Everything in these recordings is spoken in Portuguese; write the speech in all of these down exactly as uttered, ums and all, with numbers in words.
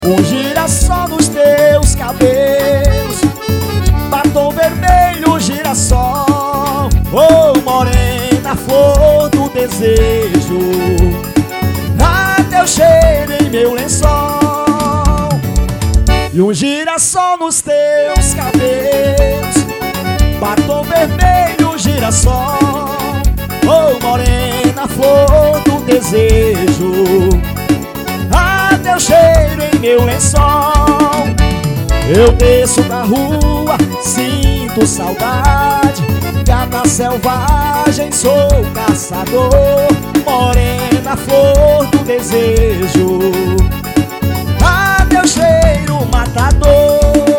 Um girassol nos teus cabelos, batom vermelho, girassol. Oh, morena, flor do desejo, ah, teu cheiro em meu lençol. E um girassol nos teus cabelos, batom vermelho, girassol. Oh, morena, flor do desejo, ah, teu cheiro em meu lençol. Eu desço da rua, sinto saudade, gata selvagem, sou caçador. Morena, flor do desejo, ah, teu cheiro matador.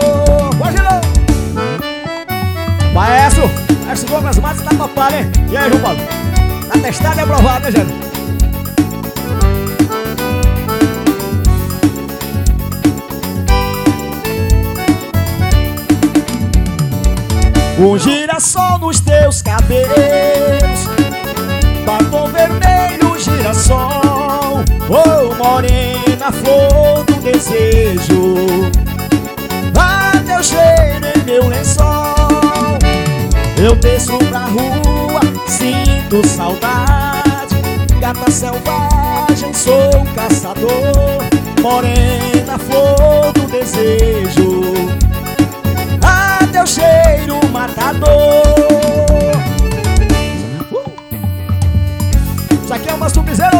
Maestro, maestro Douglas Matos tá topado, hein? E aí, João Paulo? Tá testado e aprovado, né, gente? Um girassol nos teus cabelos, batom vermelho, girassol. Oh, morena, flor do desejo, ah, teu cheiro em meu lençol. Eu desço pra rua, sinto saudade, gata selvagem, sou caçador. Morena, flor do desejo, ah, teu cheiro matador. uh! Isso aqui é uma subzeira.